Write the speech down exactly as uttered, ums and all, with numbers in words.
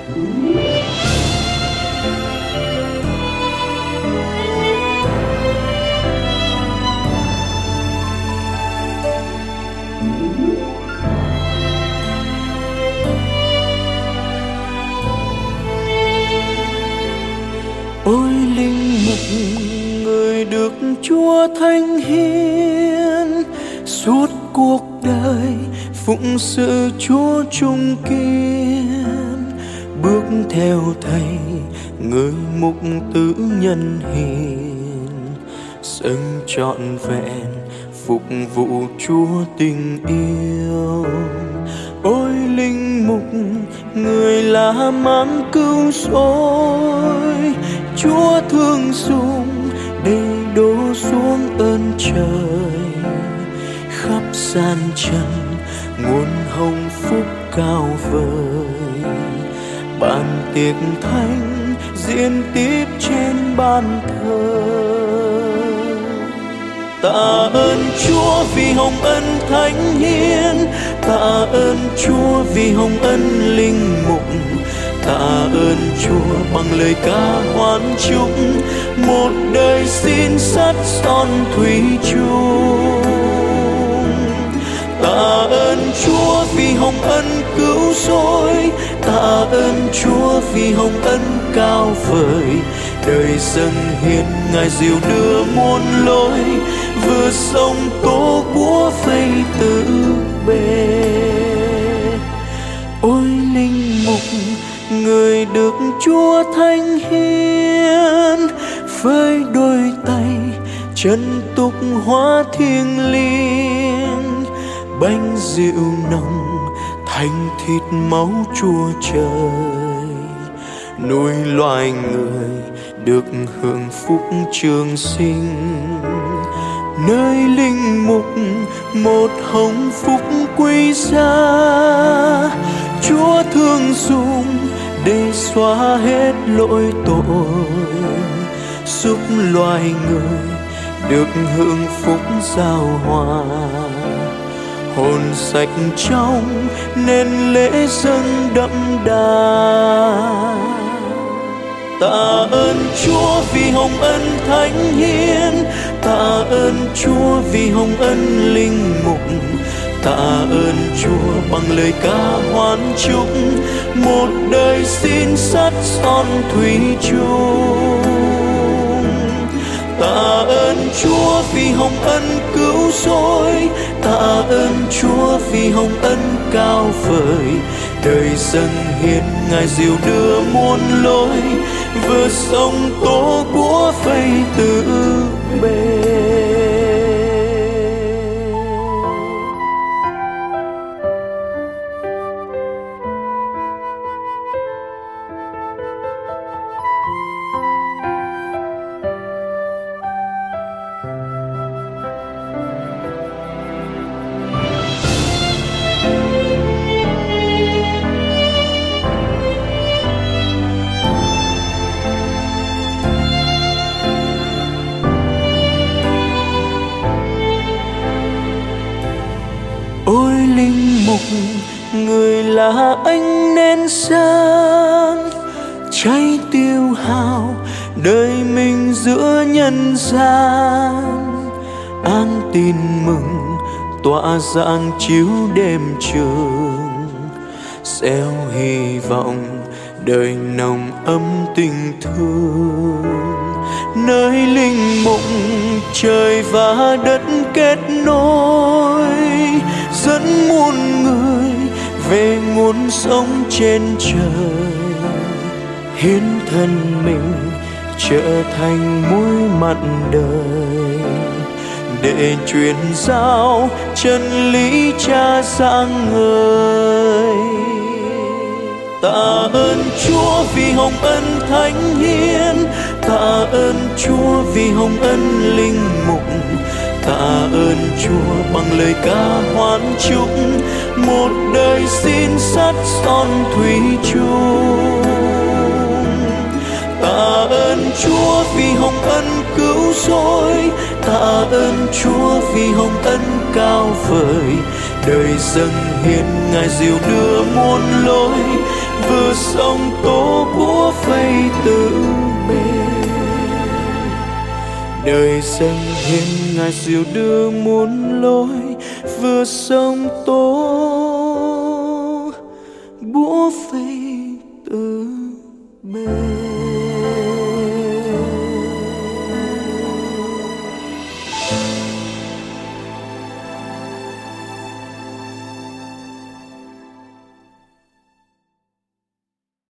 Ôi linh mục người được Chúa thánh hiến, suốt cuộc đời phụng sự Chúa trung kiên, bước theo Thầy người mục tử nhân hiền, dâng trọn vẹn phục vụ Chúa tình yêu. Ôi linh mục người là mang cứu rỗi, Chúa thương dùng để đổ xuống ơn trời, khắp gian trần nguồn hồng phúc cao vời, ban tiệc thánh diễn tiếp trên ban thờ. Tạ ơn Chúa vì hồng ân thánh hiến, tạ ơn Chúa vì hồng ân linh mục, tạ ơn Chúa bằng lời ca hoan chúc, một đời xin sắt son thủy chung. Tạ ơn Chúa vì hồng ân cứu rỗi, tạ ơn Chúa vì hồng ân cao vời, đời dâng hiến Ngài dìu đưa muôn lối, vừa sông tố búa vây từ bề. Ôi linh mục người được Chúa thánh hiến, với đôi tay chân túc hóa thiêng liêng, bánh rượu nồng thành thịt máu Chúa trời, nuôi loài người được hưởng phúc trường sinh. Nơi linh mục một hồng phúc quý giá, Chúa thương dùng để xóa hết lỗi tội, giúp loài người được hưởng phúc giao hòa, hồn sạch trong nên lễ dâng đậm đà. Tạ ơn Chúa vì hồng ân thánh hiến, tạ ơn Chúa vì hồng ân linh mục, tạ ơn Chúa bằng lời ca hoan chúc, một đời xin sắt son thủy chung. Tạ ơn Chúa vì hồng ân cứu rỗi, tạ ơn Chúa vì hồng ân cao vời, đời dâng hiến Ngài dìu đưa muôn lối, vừa sông tố búa vây từ bề. Ôi linh mục người là ánh nến sáng, cháy tiêu hao đời mình giữa nhân gian, an tin mừng tỏa dạng chiếu đêm trường, gieo hy vọng đời nồng ấm tình thương. Nơi linh mục trời và đất kết nối, dẫn muôn người về nguồn sống trên trời, hiến thân mình trở thành muối mặn đời, để truyền giao chân lý Cha sáng ngời. Tạ ơn Chúa vì hồng ân thánh hiến, tạ ơn Chúa vì hồng ân linh mục, tạ ơn Chúa bằng lời ca hoan chúc, một đời xin sắt son thủy chung. Tạ ơn Chúa vì hồng ân cứu rỗi, tạ ơn Chúa vì hồng ân cao vời, đời dâng hiến Ngài dìu đưa muôn lối, vừa sông tố búa phây từ bề. Đời dâng hiến ngài dìu đưa muôn lối, vừa sông tố búa phây từ bề.